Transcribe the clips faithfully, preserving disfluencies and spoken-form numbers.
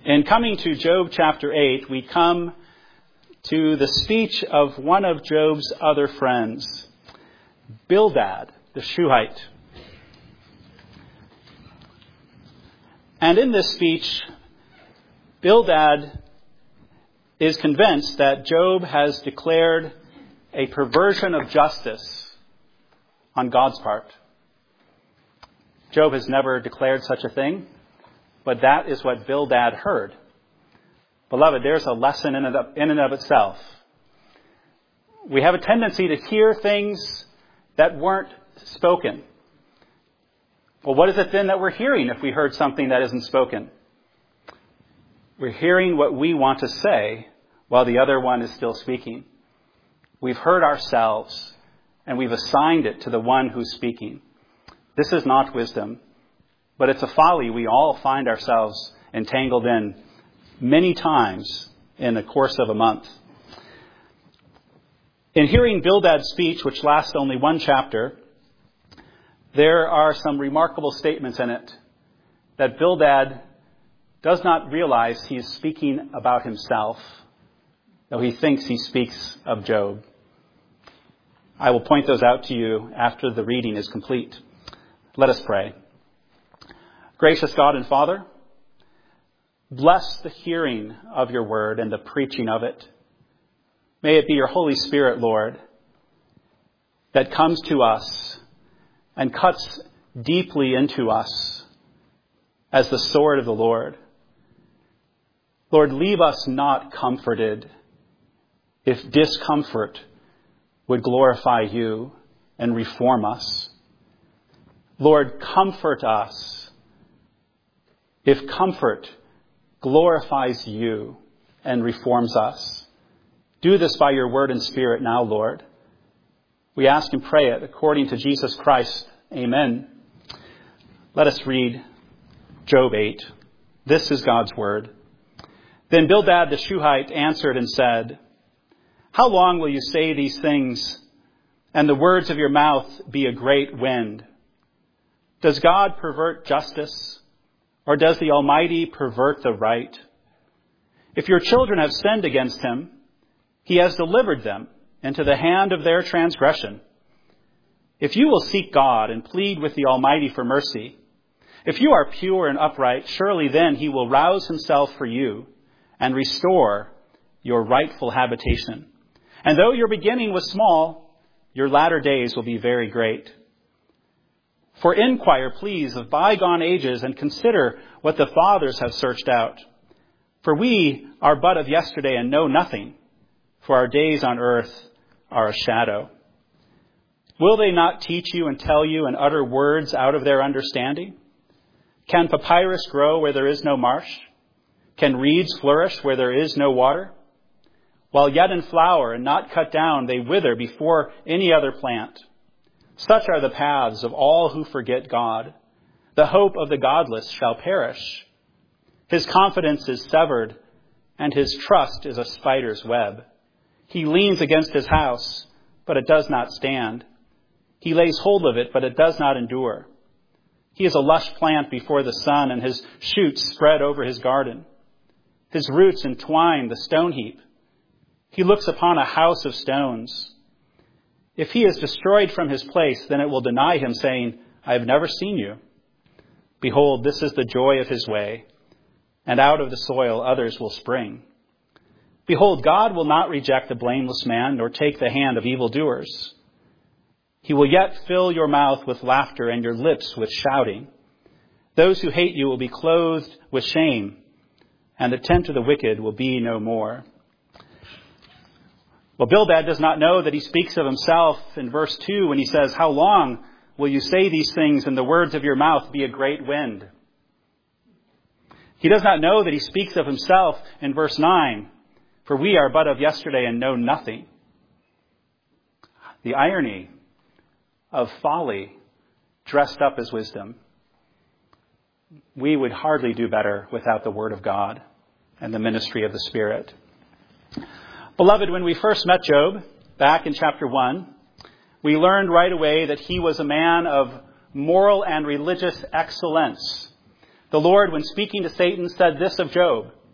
In coming to Job chapter eight, we come to the speech of one of Job's other friends, Bildad the Shuhite. And in this speech, Bildad is convinced that Job has declared a perversion of justice on God's part. Job has never declared such a thing, but that is what Bildad heard. Beloved, there's a lesson in and of, in and of itself. We have a tendency to hear things that weren't spoken. Well, what is it then that we're hearing if we heard something that isn't spoken? We're hearing what we want to say while the other one is still speaking. We've heard ourselves and we've assigned it to the one who's speaking. This is not wisdom, but it's a folly we all find ourselves entangled in many times in the course of a month. In hearing Bildad's speech, which lasts only one chapter, there are some remarkable statements in it that Bildad does not realize he is speaking about himself, though he thinks he speaks of Job. I will point those out to you after the reading is complete. Let us pray. Gracious God and Father, bless the hearing of your word and the preaching of it. May it be your Holy Spirit, Lord, that comes to us and cuts deeply into us as the sword of the Lord. Lord, leave us not comforted if discomfort would glorify you and reform us. Lord, comfort us if comfort glorifies you and reforms us. Do this by your word and spirit now, Lord. We ask and pray it according to Jesus Christ. Amen. Let us read Job eight. This is God's word. Then Bildad the Shuhite answered and said, "How long will you say these things, and the words of your mouth be a great wind? Does God pervert justice, or does the Almighty pervert the right? If your children have sinned against him, he has delivered them into the hand of their transgression. If you will seek God and plead with the Almighty for mercy, if you are pure and upright, surely then he will rouse himself for you and restore your rightful habitation. And though your beginning was small, your latter days will be very great. For inquire, please, of bygone ages and consider what the fathers have searched out. For we are but of yesterday and know nothing, for our days on earth are a shadow. Will they not teach you and tell you and utter words out of their understanding? Can papyrus grow where there is no marsh? Can reeds flourish where there is no water? While yet in flower and not cut down, they wither before any other plant. Such are the paths of all who forget God. The hope of the godless shall perish. His confidence is severed, and his trust is a spider's web. He leans against his house, but it does not stand. He lays hold of it, but it does not endure. He is a lush plant before the sun, and his shoots spread over his garden. His roots entwine the stone heap. He looks upon a house of stones. If he is destroyed from his place, then it will deny him, saying, I have never seen you. Behold, this is the joy of his way, and out of the soil others will spring. Behold, God will not reject the blameless man, nor take the hand of evildoers. He will yet fill your mouth with laughter and your lips with shouting. Those who hate you will be clothed with shame, and the tent of the wicked will be no more. Well, Bildad does not know that he speaks of himself in verse two when he says, how long will you say these things and the words of your mouth be a great wind? He does not know that he speaks of himself in verse nine, for we are but of yesterday and know nothing. The irony of folly dressed up as wisdom. We would hardly do better without the Word of God and the ministry of the Spirit. Beloved, when we first met Job, back in chapter one, we learned right away that he was a man of moral and religious excellence. The Lord, when speaking to Satan, said this of Job,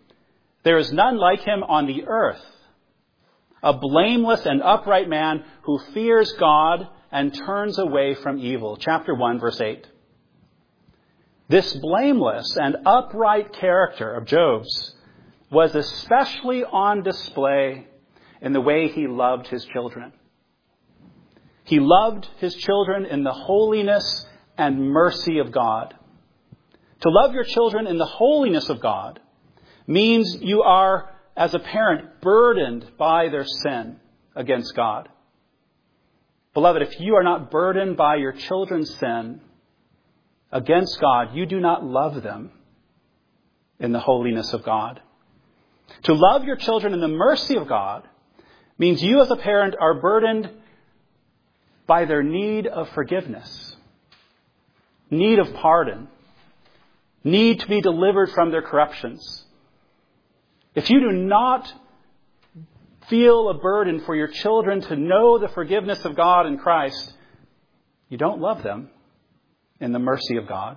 There is none like him on the earth, a blameless and upright man who fears God and turns away from evil. Chapter one, verse eight. This blameless and upright character of Job's was especially on display in the way he loved his children. He loved his children in the holiness and mercy of God. To love your children in the holiness of God means you are, as a parent, burdened by their sin against God. Beloved, if you are not burdened by your children's sin against God, you do not love them in the holiness of God. To love your children in the mercy of God means you as a parent are burdened by their need of forgiveness, need of pardon, need to be delivered from their corruptions. If you do not feel a burden for your children to know the forgiveness of God in Christ, you don't love them in the mercy of God.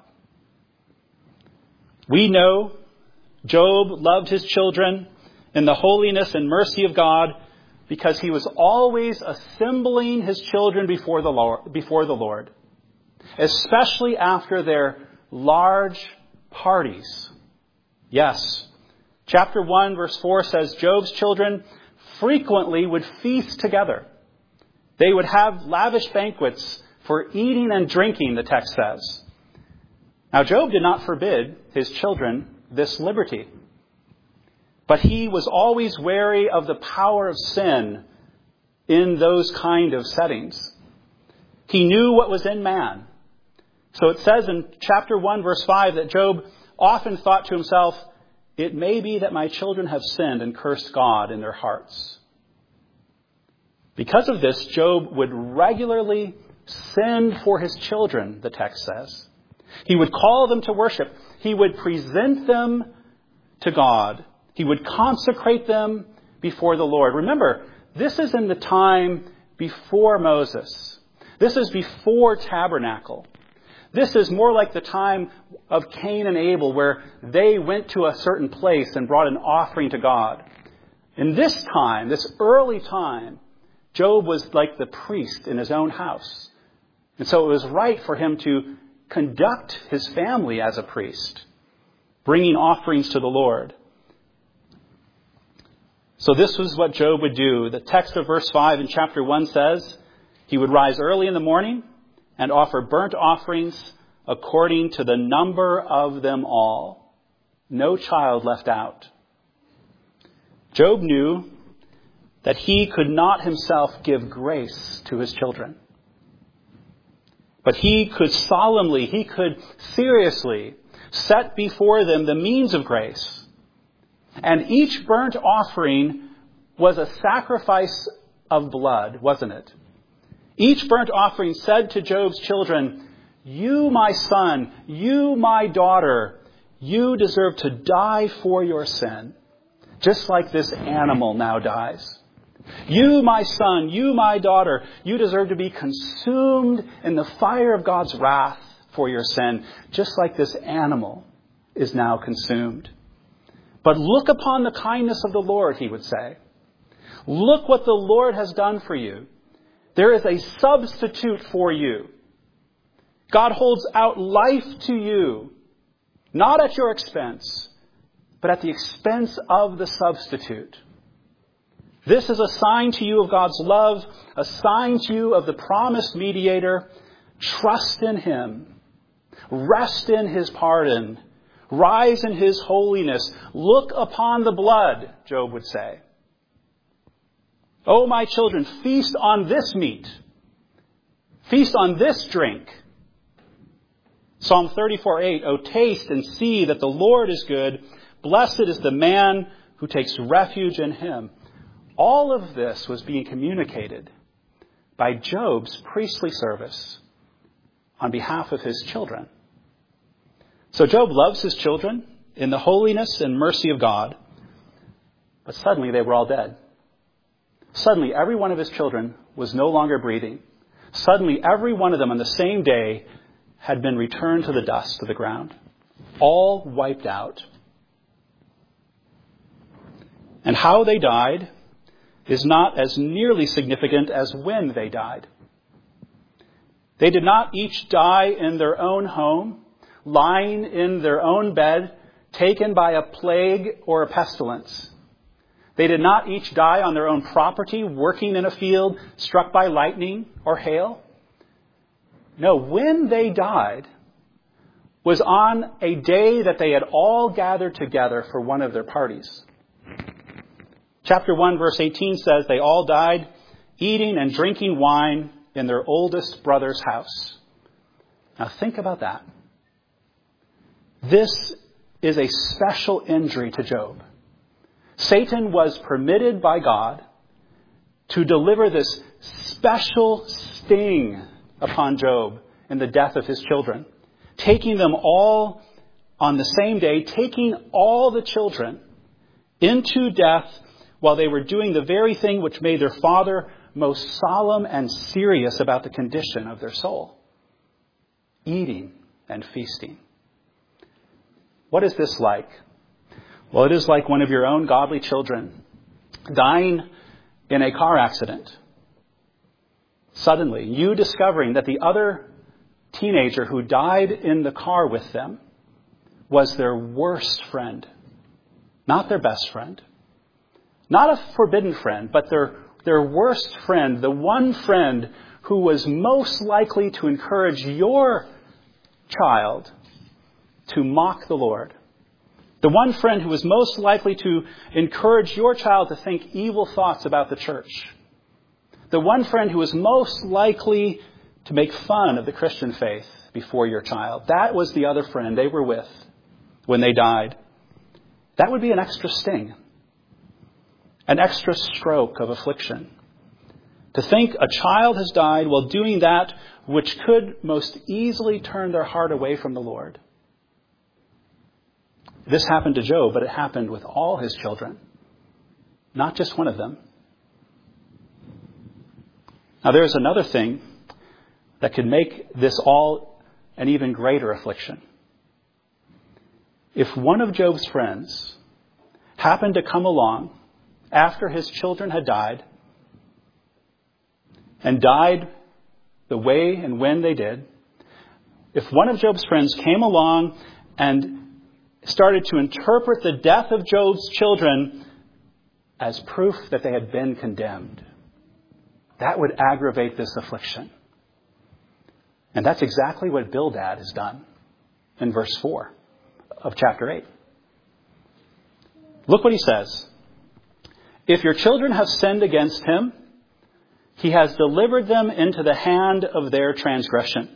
We know Job loved his children in the holiness and mercy of God because he was always assembling his children before the Lord, before the Lord, especially after their large parties. Yes, chapter one, verse four says Job's children frequently would feast together. They would have lavish banquets for eating and drinking, the text says. Now, Job did not forbid his children this liberty, but he was always wary of the power of sin in those kind of settings. He knew what was in man. So it says in chapter one, verse five, that Job often thought to himself, it may be that my children have sinned and cursed God in their hearts. Because of this, Job would regularly send for his children, the text says. He would call them to worship. He would present them to God. He would consecrate them before the Lord. Remember, this is in the time before Moses. This is before tabernacle. This is more like the time of Cain and Abel, where they went to a certain place and brought an offering to God. In this time, this early time, Job was like the priest in his own house. And so it was right for him to conduct his family as a priest, bringing offerings to the Lord. So this was what Job would do. The text of verse five in chapter one says, he would rise early in the morning and offer burnt offerings according to the number of them all. No child left out. Job knew that he could not himself give grace to his children. But he could solemnly, he could seriously set before them the means of grace. And each burnt offering was a sacrifice of blood, wasn't it? Each burnt offering said to Job's children, you, my son, you, my daughter, you deserve to die for your sin, just like this animal now dies. You, my son, you, my daughter, you deserve to be consumed in the fire of God's wrath for your sin, just like this animal is now consumed. But look upon the kindness of the Lord, he would say. Look what the Lord has done for you. There is a substitute for you. God holds out life to you, not at your expense, but at the expense of the substitute. This is a sign to you of God's love, a sign to you of the promised mediator. Trust in him. Rest in his pardon. Rise in his holiness. Look upon the blood, Job would say. O my children, feast on this meat. Feast on this drink. Psalm thirty-four eight, O taste and see that the Lord is good. Blessed is the man who takes refuge in him. All of this was being communicated by Job's priestly service on behalf of his children. So Job loves his children in the holiness and mercy of God, but suddenly they were all dead. Suddenly every one of his children was no longer breathing. Suddenly every one of them on the same day had been returned to the dust of the ground, all wiped out. And how they died is not as nearly significant as when they died. They did not each die in their own home, lying in their own bed, taken by a plague or a pestilence. They did not each die on their own property, working in a field, struck by lightning or hail. No, when they died was on a day that they had all gathered together for one of their parties. Chapter one, verse eighteen says they all died eating and drinking wine in their oldest brother's house. Now think about that. This is a special injury to Job. Satan was permitted by God to deliver this special sting upon Job in the death of his children, taking them all on the same day, taking all the children into death while they were doing the very thing which made their father most solemn and serious about the condition of their soul: eating and feasting. What is this like? Well, it is like one of your own godly children dying in a car accident. Suddenly, you discovering that the other teenager who died in the car with them was their worst friend, not their best friend, not a forbidden friend, but their, their worst friend, the one friend who was most likely to encourage your child to mock the Lord. The one friend who was most likely to encourage your child to think evil thoughts about the church. The one friend who was most likely to make fun of the Christian faith before your child. That was the other friend they were with when they died. That would be an extra sting, an extra stroke of affliction. To think a child has died while doing that which could most easily turn their heart away from the Lord. This happened to Job, but it happened with all his children, not just one of them. Now, there's another thing that could make this all an even greater affliction. If one of Job's friends happened to come along after his children had died, and died the way and when they did, if one of Job's friends came along and started to interpret the death of Job's children as proof that they had been condemned, that would aggravate this affliction. And that's exactly what Bildad has done in verse four of chapter eight. Look what he says. If your children have sinned against him, he has delivered them into the hand of their transgression.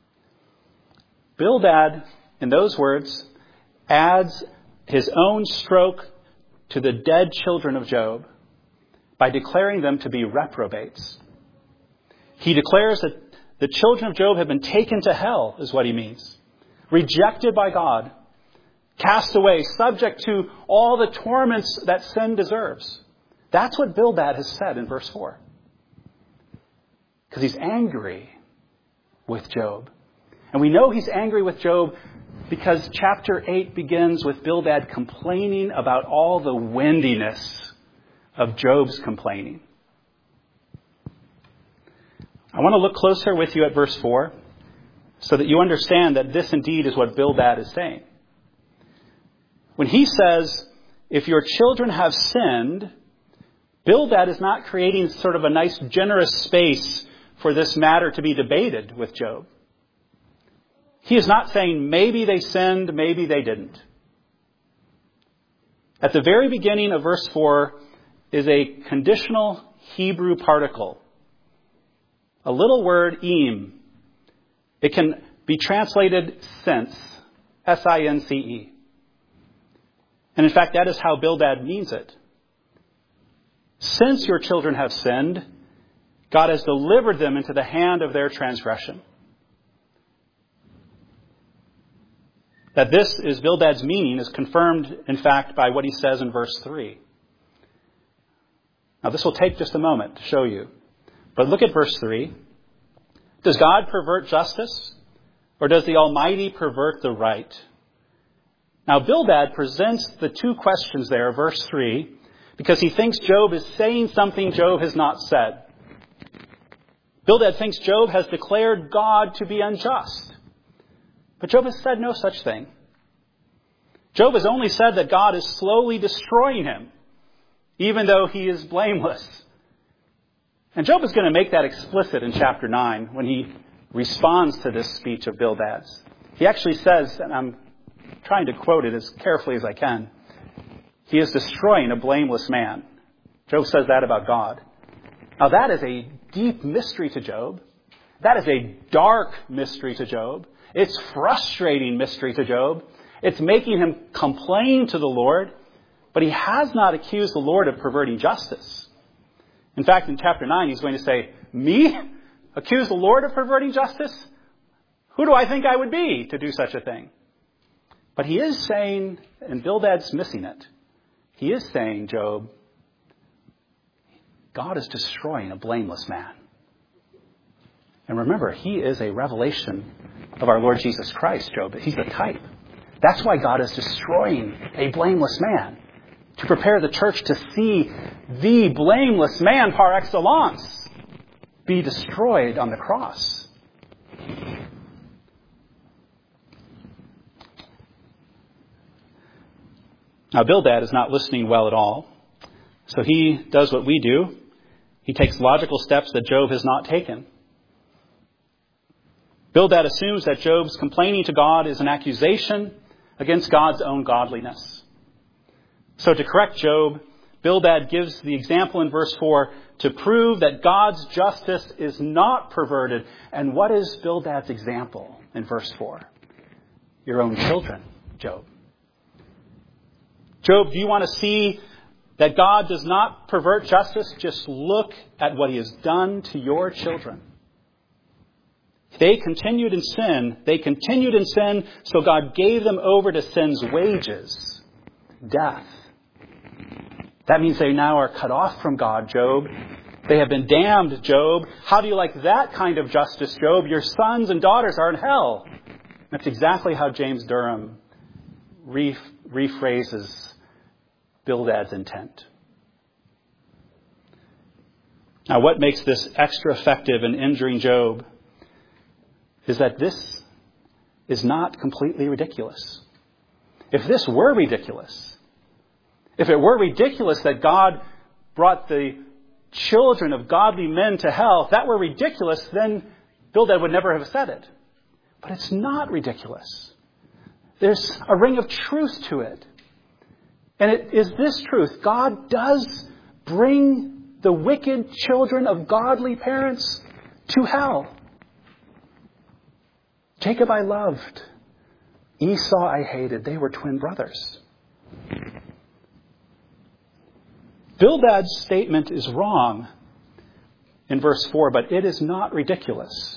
Bildad, in those words, adds his own stroke to the dead children of Job by declaring them to be reprobates. He declares that the children of Job have been taken to hell, is what he means. Rejected by God, cast away, subject to all the torments that sin deserves. That's what Bildad has said in verse four. Because he's angry with Job. And we know he's angry with Job because chapter eight begins with Bildad complaining about all the windiness of Job's complaining. I want to look closer with you at verse four so that you understand that this indeed is what Bildad is saying. When he says, if your children have sinned, Bildad is not creating sort of a nice generous space for this matter to be debated with Job. He is not saying maybe they sinned, maybe they didn't. At the very beginning of verse four is a conditional Hebrew particle. A little word, im. It can be translated since, S I N C E. And in fact, that is how Bildad means it. Since your children have sinned, God has delivered them into the hand of their transgression. That this is Bildad's meaning is confirmed, in fact, by what he says in verse three. Now, this will take just a moment to show you. But look at verse three. Does God pervert justice, or does the Almighty pervert the right? Now, Bildad presents the two questions there, verse three, because he thinks Job is saying something Job has not said. Bildad thinks Job has declared God to be unjust. But Job has said no such thing. Job has only said that God is slowly destroying him, even though he is blameless. And Job is going to make that explicit in chapter nine when he responds to this speech of Bildad's. He actually says, and I'm trying to quote it as carefully as I can, he is destroying a blameless man. Job says that about God. Now that is a deep mystery to Job. That is a dark mystery to Job. It's frustrating mystery to Job. It's making him complain to the Lord, but he has not accused the Lord of perverting justice. In fact, in chapter nine, he's going to say, me? Accuse the Lord of perverting justice? Who do I think I would be to do such a thing? But he is saying, and Bildad's missing it, he is saying, Job, God is destroying a blameless man. And remember, he is a revelation of our Lord Jesus Christ, Job. He's the type. That's why God is destroying a blameless man, to prepare the church to see the blameless man par excellence be destroyed on the cross. Now, Bildad is not listening well at all. So he does what we do. He takes logical steps that Job has not taken. Bildad assumes that Job's complaining to God is an accusation against God's own godliness. So to correct Job, Bildad gives the example in verse four to prove that God's justice is not perverted. And what is Bildad's example in verse four? Your own children, Job. Job, do you want to see that God does not pervert justice? Just look at what he has done to your children. They continued in sin. They continued in sin, so God gave them over to sin's wages, death. That means they now are cut off from God, Job. They have been damned, Job. How do you like that kind of justice, Job? Your sons and daughters are in hell. That's exactly how James Durham re- rephrases Bildad's intent. Now, what makes this extra effective in injuring Job is that this is not completely ridiculous. If this were ridiculous, if it were ridiculous that God brought the children of godly men to hell, if that were ridiculous, then Bildad would never have said it. But it's not ridiculous. There's a ring of truth to it. And it is this truth. God does bring the wicked children of godly parents to hell. Jacob I loved. Esau I hated. They were twin brothers. Bildad's statement is wrong in verse four, but it is not ridiculous.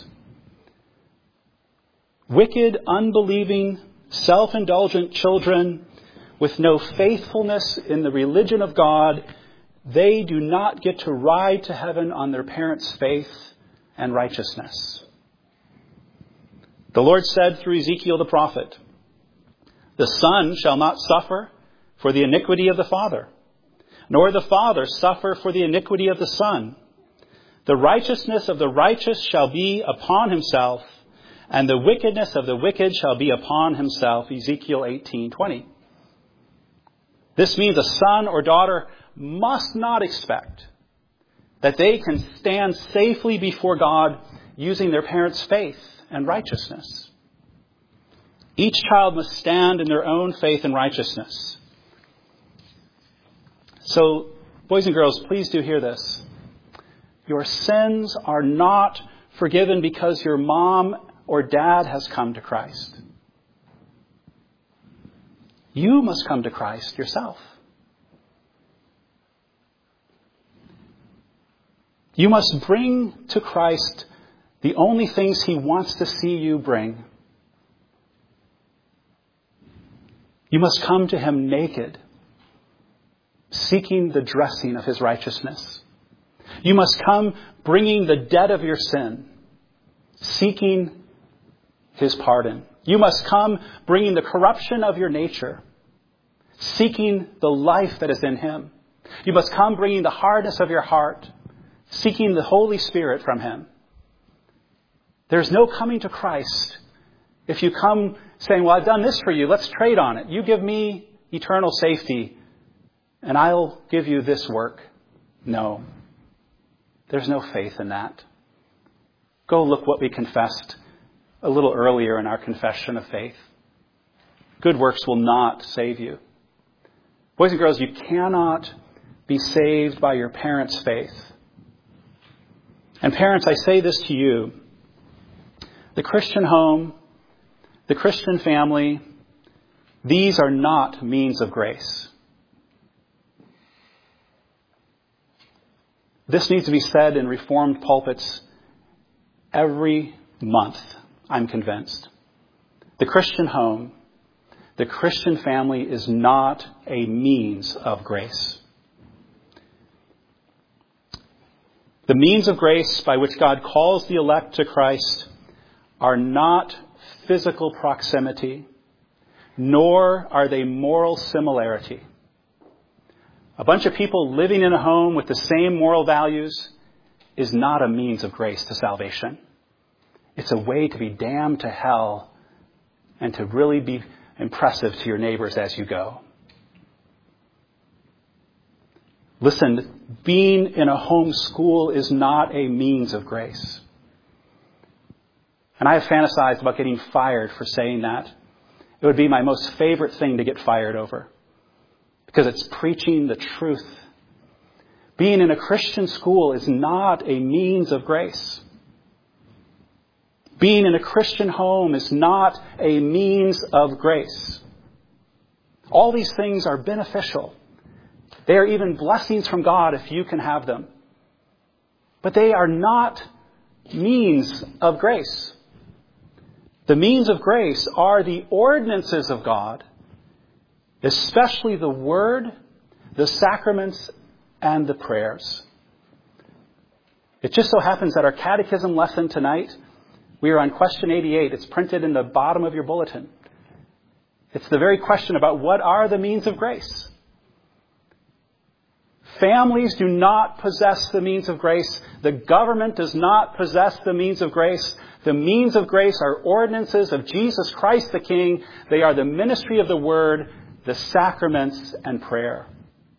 Wicked, unbelieving, self-indulgent children with no faithfulness in the religion of God, they do not get to ride to heaven on their parents' faith and righteousness. The Lord said through Ezekiel the prophet, the son shall not suffer for the iniquity of the father, nor the father suffer for the iniquity of the son. The righteousness of the righteous shall be upon himself, and the wickedness of the wicked shall be upon himself. Ezekiel eighteen twenty. This means a son or daughter must not expect that they can stand safely before God using their parents' faith and righteousness. Each child must stand in their own faith and righteousness. So, boys and girls, please do hear this. Your sins are not forgiven because your mom or dad has come to Christ. You must come to Christ yourself. You must bring to Christ the only things he wants to see you bring. You must come to him naked, seeking the dressing of his righteousness. You must come bringing the debt of your sin, seeking his pardon. You must come bringing the corruption of your nature, seeking the life that is in him. You must come bringing the hardness of your heart, seeking the Holy Spirit from him. There's no coming to Christ if you come saying, well, I've done this for you. Let's trade on it. You give me eternal safety and I'll give you this work. No, there's no faith in that. Go look what we confessed a little earlier in our confession of faith. Good works will not save you. Boys and girls, you cannot be saved by your parents' faith. And parents, I say this to you. The Christian home, the Christian family, these are not means of grace. This needs to be said in Reformed pulpits every month, I'm convinced. The Christian home, the Christian family is not a means of grace. The means of grace by which God calls the elect to Christ are not physical proximity, nor are they moral similarity. A bunch of people living in a home with the same moral values is not a means of grace to salvation. It's a way to be damned to hell and to really be impressive to your neighbors as you go. Listen, being in a home school is not a means of grace. And I have fantasized about getting fired for saying that. It would be my most favorite thing to get fired over, because it's preaching the truth. Being in a Christian school is not a means of grace. Being in a Christian home is not a means of grace. All these things are beneficial. They are even blessings from God if you can have them. But they are not means of grace. The means of grace are the ordinances of God, especially the Word, the sacraments, and the prayers. It just so happens that our catechism lesson tonight, we are on question eighty-eight. It's printed in the bottom of your bulletin. It's the very question about what are the means of grace. Families do not possess the means of grace. The government does not possess the means of grace. The means of grace are ordinances of Jesus Christ the King. They are the ministry of the Word, the sacraments, and prayer.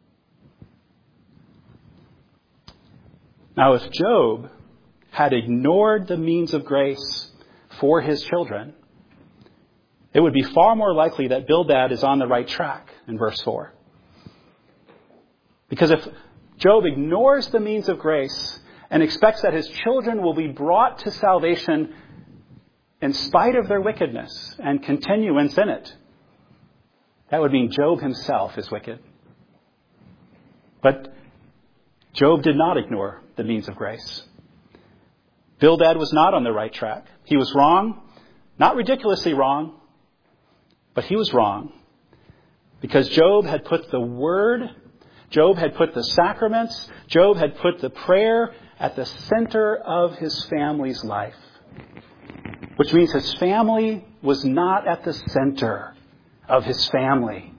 Now, if Job had ignored the means of grace for his children, it would be far more likely that Bildad is on the right track in verse four. Because if Job ignores the means of grace and expects that his children will be brought to salvation in spite of their wickedness and continuance in it, that would mean Job himself is wicked. But Job did not ignore the means of grace. Bildad was not on the right track. He was wrong, not ridiculously wrong, but he was wrong because Job had put the Word, Job had put the sacraments, Job had put the prayer at the center of his family's life, which means his family was not at the center of his family.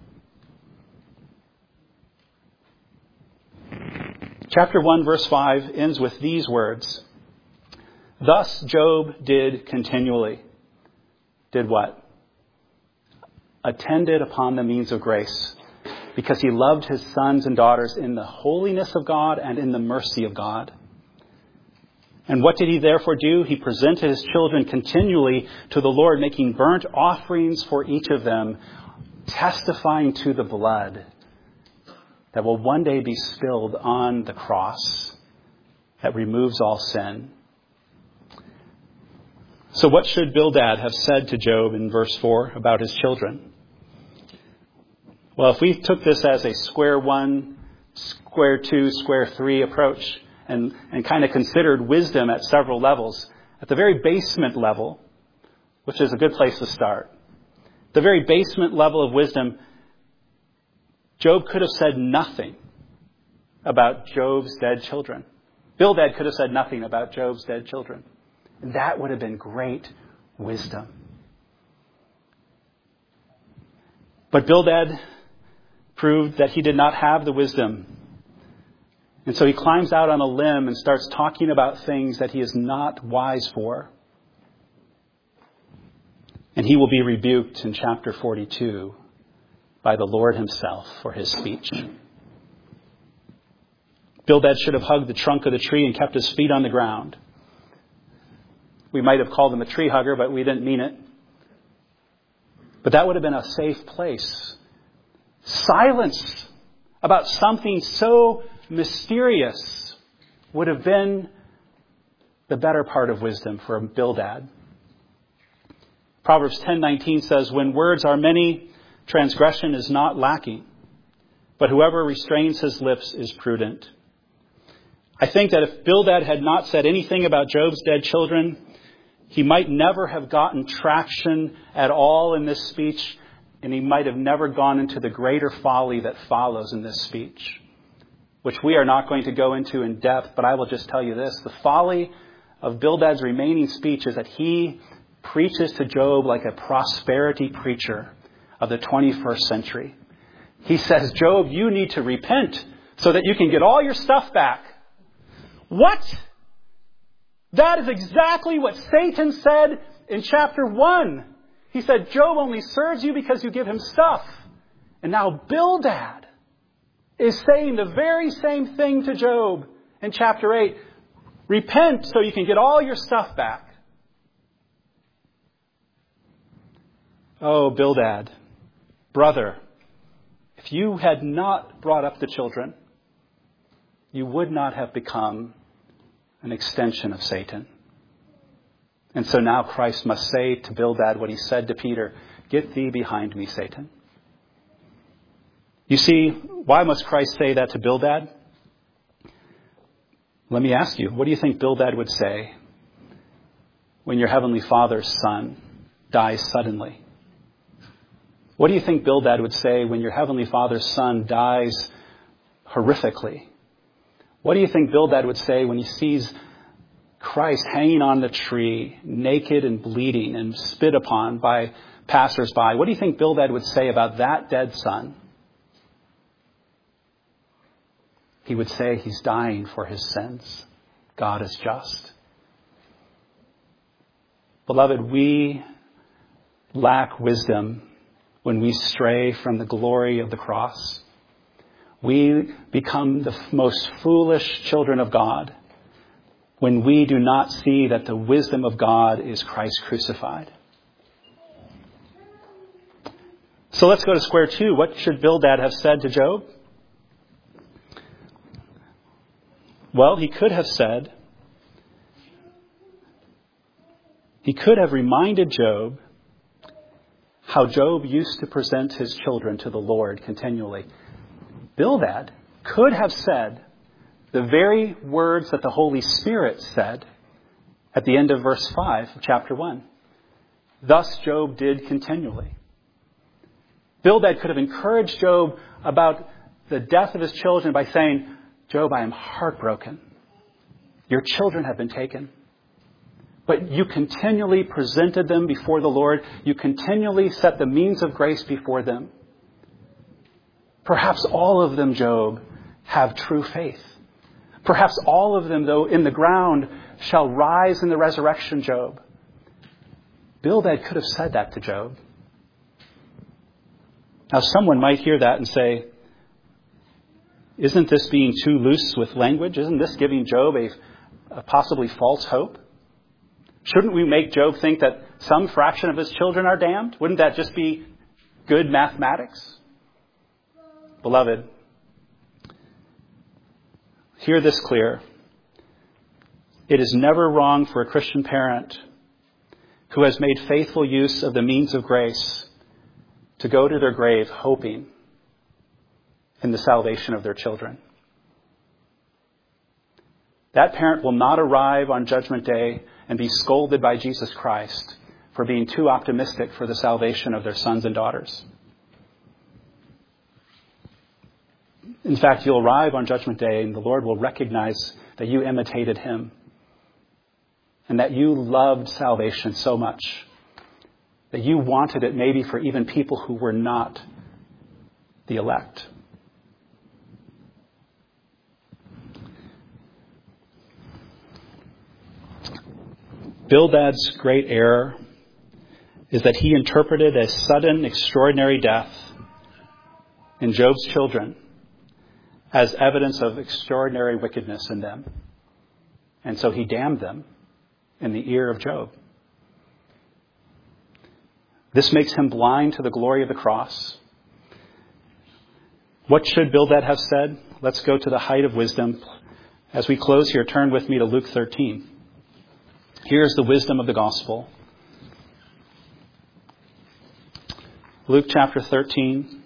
Chapter one, verse five ends with these words. Thus Job did continually. Did what? Attended upon the means of grace, because he loved his sons and daughters in the holiness of God and in the mercy of God. And what did he therefore do? He presented his children continually to the Lord, making burnt offerings for each of them, testifying to the blood that will one day be spilled on the cross that removes all sin. So what should Bildad have said to Job in verse four about his children? Well, if we took this as a square one, square two, square three approach and, and kind of considered wisdom at several levels, at the very basement level, which is a good place to start, the very basement level of wisdom, Job could have said nothing about Job's dead children. Bildad could have said nothing about Job's dead children. And that would have been great wisdom. But Bildad proved that he did not have the wisdom And so he climbs out on a limb and starts talking about things that he is not wise for. And he will be rebuked in chapter forty-two by the Lord himself for his speech. Bildad should have hugged the trunk of the tree and kept his feet on the ground. We might have called him a tree hugger, but we didn't mean it. But that would have been a safe place. Silence about something so mysterious would have been the better part of wisdom for Bildad. Proverbs ten nineteen says, when words are many, transgression is not lacking, but whoever restrains his lips is prudent. I think that if Bildad had not said anything about Job's dead children, he might never have gotten traction at all in this speech, and he might have never gone into the greater folly that follows in this speech, which we are not going to go into in depth, but I will just tell you this. The folly of Bildad's remaining speech is that he preaches to Job like a prosperity preacher of the twenty-first century. He says, Job, you need to repent so that you can get all your stuff back. What? That is exactly what Satan said in chapter one. He said, Job only serves you because you give him stuff. And now Bildad is saying the very same thing to Job in chapter eight. Repent so you can get all your stuff back. Oh, Bildad, brother, if you had not brought up the children, you would not have become an extension of Satan. And so now Christ must say to Bildad what he said to Peter, get thee behind me, Satan. You see, why must Christ say that to Bildad? Let me ask you, what do you think Bildad would say when your heavenly Father's son dies suddenly? What do you think Bildad would say when your heavenly Father's son dies horrifically? What do you think Bildad would say when he sees Christ hanging on the tree, naked and bleeding and spit upon by passersby? What do you think Bildad would say about that dead son? He would say he's dying for his sins. God is just. Beloved, we lack wisdom when we stray from the glory of the cross. We become the most foolish children of God when we do not see that the wisdom of God is Christ crucified. So let's go to square two. What should Bildad have said to Job? Well, he could have said, he could have reminded Job how Job used to present his children to the Lord continually. Bildad could have said the very words that the Holy Spirit said at the end of verse five of chapter one. Thus Job did continually. Bildad could have encouraged Job about the death of his children by saying, Job, I am heartbroken. Your children have been taken. But you continually presented them before the Lord. You continually set the means of grace before them. Perhaps all of them, Job, have true faith. Perhaps all of them, though, in the ground shall rise in the resurrection, Job. Bildad could have said that to Job. Now, someone might hear that and say, isn't this being too loose with language? Isn't this giving Job a, a possibly false hope? Shouldn't we make Job think that some fraction of his children are damned? Wouldn't that just be good mathematics? Beloved, hear this clear. It is never wrong for a Christian parent who has made faithful use of the means of grace to go to their grave hoping in the salvation of their children. That parent will not arrive on Judgment Day and be scolded by Jesus Christ for being too optimistic for the salvation of their sons and daughters. In fact, you'll arrive on Judgment Day and the Lord will recognize that you imitated him and that you loved salvation so much that you wanted it maybe for even people who were not the elect. Bildad's great error is that he interpreted a sudden, extraordinary death in Job's children as evidence of extraordinary wickedness in them. And so he damned them in the ear of Job. This makes him blind to the glory of the cross. What should Bildad have said? Let's go to the height of wisdom. As we close here, turn with me to Luke thirteen. Here's the wisdom of the gospel. Luke chapter thirteen.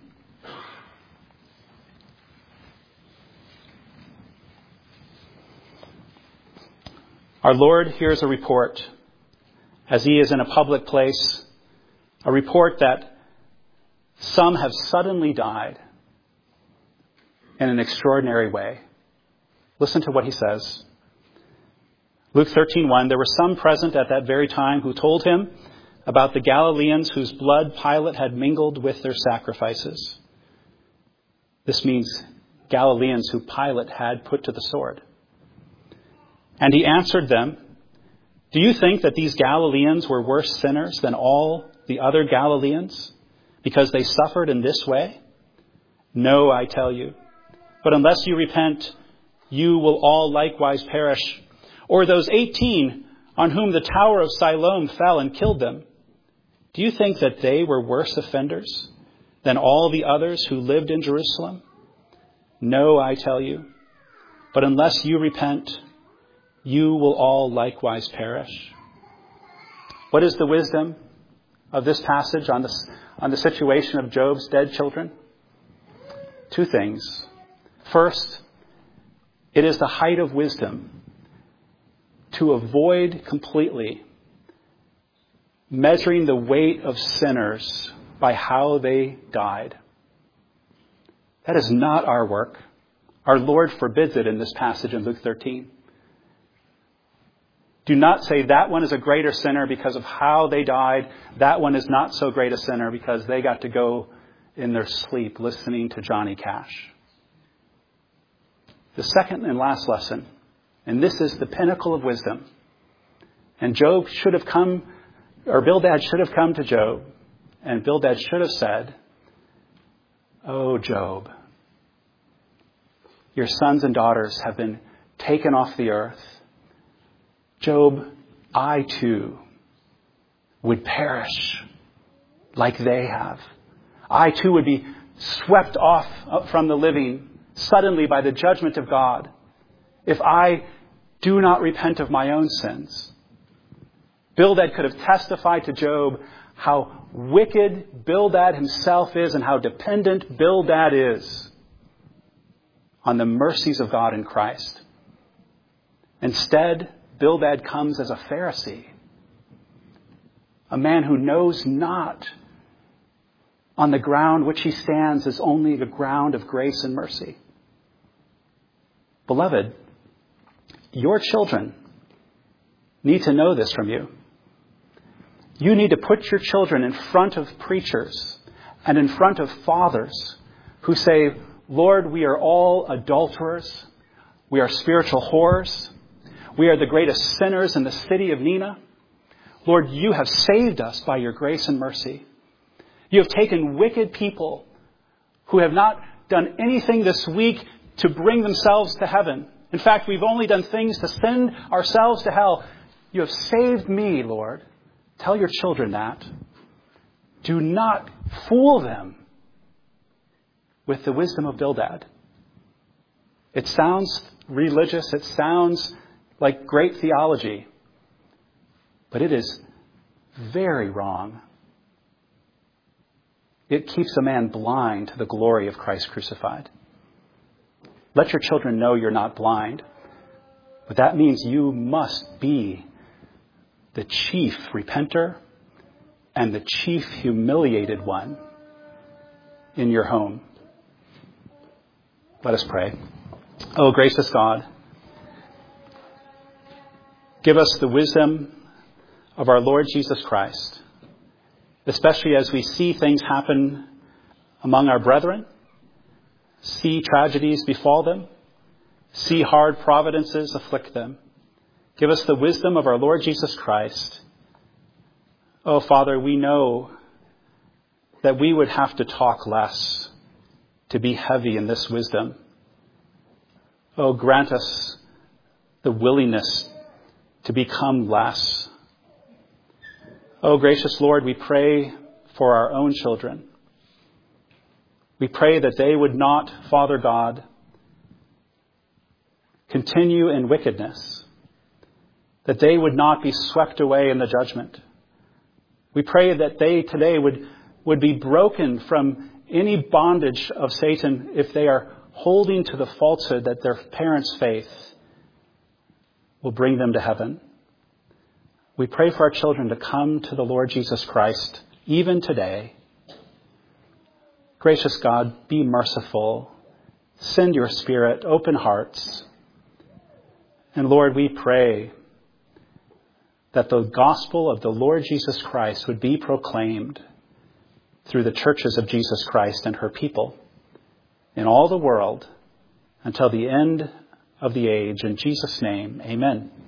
Our Lord hears a report as he is in a public place, a report that some have suddenly died in an extraordinary way. Listen to what he says. Luke thirteen one, there were some present at that very time who told him about the Galileans whose blood Pilate had mingled with their sacrifices. This means Galileans who Pilate had put to the sword. And he answered them, do you think that these Galileans were worse sinners than all the other Galileans because they suffered in this way? No, I tell you. But unless you repent, you will all likewise perish. Or those eighteen on whom the tower of Siloam fell and killed them, do you think that they were worse offenders than all the others who lived in Jerusalem? No, I tell you. But unless you repent, you will all likewise perish. What is the wisdom of this passage on the, on the situation of Job's dead children? Two things. First, it is the height of wisdom to avoid completely measuring the weight of sinners by how they died. That is not our work. Our Lord forbids it in this passage in Luke thirteen. Do not say that one is a greater sinner because of how they died. That one is not so great a sinner because they got to go in their sleep listening to Johnny Cash. The second and last lesson, and this is the pinnacle of wisdom, and Job should have come, or Bildad should have come to Job, and Bildad should have said, oh, Job, your sons and daughters have been taken off the earth. Job, I too would perish like they have. I too would be swept off from the living suddenly by the judgment of God if I do not repent of my own sins. Bildad could have testified to Job how wicked Bildad himself is and how dependent Bildad is on the mercies of God in Christ. Instead, Bildad comes as a Pharisee, a man who knows not on the ground which he stands is only the ground of grace and mercy. Beloved, your children need to know this from you. You need to put your children in front of preachers and in front of fathers who say, Lord, we are all adulterers. We are spiritual whores. We are the greatest sinners in the city of Nina. Lord, you have saved us by your grace and mercy. You have taken wicked people who have not done anything this week to bring themselves to heaven. In fact, we've only done things to send ourselves to hell. You have saved me, Lord. Tell your children that. Do not fool them with the wisdom of Bildad. It sounds religious. It sounds like great theology. But it is very wrong. It keeps a man blind to the glory of Christ crucified. Let your children know you're not blind. But that means you must be the chief repenter and the chief humiliated one in your home. Let us pray. Oh, gracious God, give us the wisdom of our Lord Jesus Christ, especially as we see things happen among our brethren, see tragedies befall them, see hard providences afflict them. Give us the wisdom of our Lord Jesus Christ. Oh, Father, we know that we would have to talk less to be heavy in this wisdom. Oh, grant us the willingness to become less. Oh, gracious Lord, we pray for our own children. We pray that they would not, Father God, continue in wickedness, that they would not be swept away in the judgment. We pray that they today would, would be broken from any bondage of Satan if they are holding to the falsehood that their parents' faith will bring them to heaven. We pray for our children to come to the Lord Jesus Christ even today. Gracious God, be merciful. Send your Spirit, open hearts. And Lord, we pray that the gospel of the Lord Jesus Christ would be proclaimed through the churches of Jesus Christ and her people in all the world until the end of the age. In Jesus' name, amen.